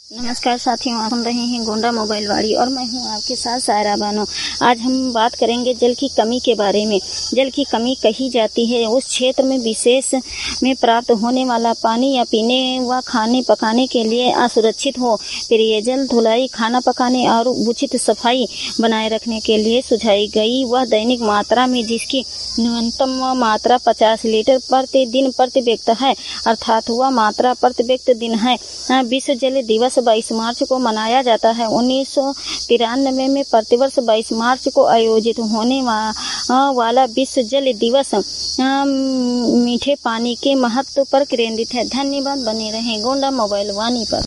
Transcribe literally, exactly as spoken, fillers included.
नमस्कार साथियों, आप सुन रहे हैं गोंडा मोबाइल वाड़ी और मैं हूं आपके साथ सायरा बानो। आज हम बात करेंगे जल की कमी के बारे में। जल की कमी कही जाती है उस क्षेत्र में विशेष में प्राप्त होने वाला पानी या पीने व खाने पकाने के लिए असुरक्षित हो। पेयजल, धुलाई, खाना पकाने और उचित सफाई बनाए रखने के लिए सुझाई गई वह दैनिक मात्रा में जिसकी न्यूनतम मात्रा पचास लीटर प्रति दिन प्रति व्यक्ति है, अर्थात वह मात्रा प्रति व्यक्ति दिन है। विश्व जल दिवस बाईस मार्च को मनाया जाता है। उन्नीस सौ तिरानवे में प्रतिवर्ष बाईस मार्च को आयोजित होने वाला विश्व जल दिवस मीठे पानी के महत्व पर केंद्रित है। धन्यवाद। बने रहें गोंडा मोबाइल वाणी पर।